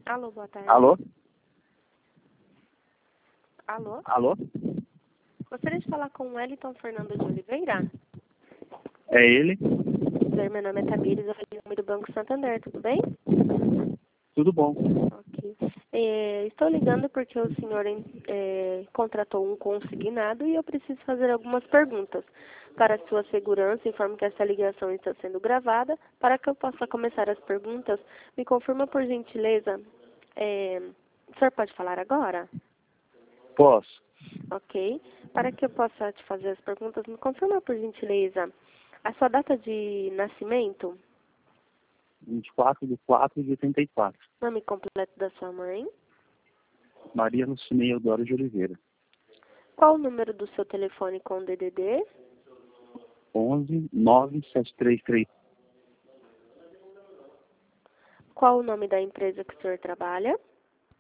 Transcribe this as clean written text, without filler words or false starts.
Alô, boa tarde. Alô? Alô? Alô? Gostaria de falar com o Wellington Fernando de Oliveira. É ele? Meu nome é Tamires, eu falei em nome do Banco Santander, tudo bem? Tudo bom. Ok. Estou ligando porque o senhor contratou um consignado e eu preciso fazer algumas perguntas. Para sua segurança, informo que essa ligação está sendo gravada. Para que eu possa começar as perguntas, me confirma por gentileza, o senhor pode falar agora? Posso. Ok. Para que eu possa te fazer as perguntas, me confirma por gentileza a sua data de nascimento, 24/4/84. nome completo da sua mãe, Maria Lucinei Eudoro de Oliveira. qual o número do seu telefone com DDD, 11 9 733. qual o nome da empresa que o senhor trabalha,